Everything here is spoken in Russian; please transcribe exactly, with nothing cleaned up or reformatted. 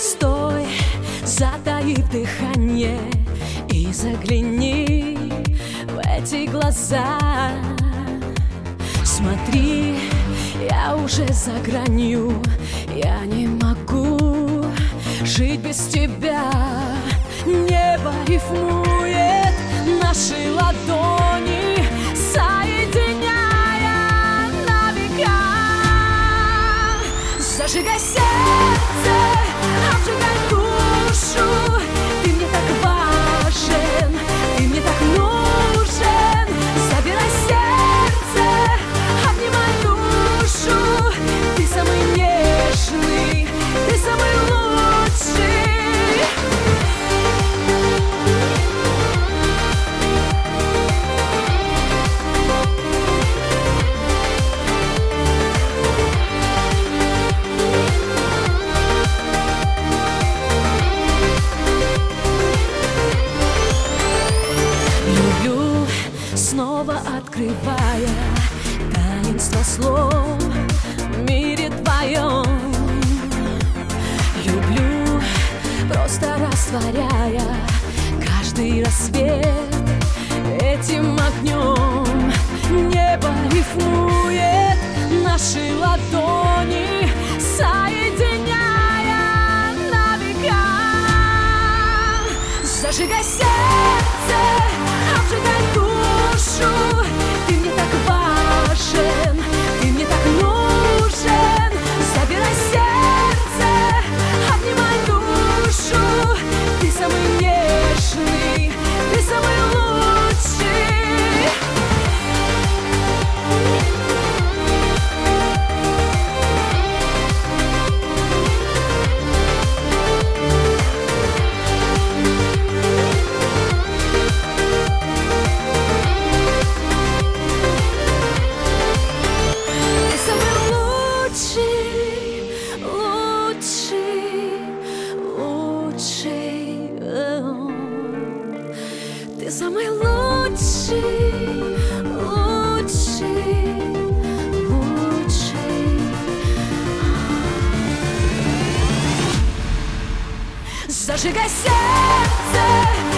Постой, затаив дыхание, и загляни в эти глаза. Смотри, я уже за гранью, я не могу жить без тебя. Небо рифмует наши ладони, соединяя на века. Зажигай сердце, обжигай душу. Ты мне так важен, ты мне так нужен. Забирай сердце, обнимай душу. Ты самый нежный, ты самый лучший. Снова открывая таинство слов в мире твоем. Люблю, просто растворяя каждый рассвет этим огнем. Небо рифмует наши ладони, соединяя на века. Зажигай сердце, обжигай душу. Ты мне так важен, ты мне так нужен. Забирай сердце, обнимай душу. Ты самый нежный, ты самый лучший. Ты самый лучший, лучший, лучший. Зажигай сердце.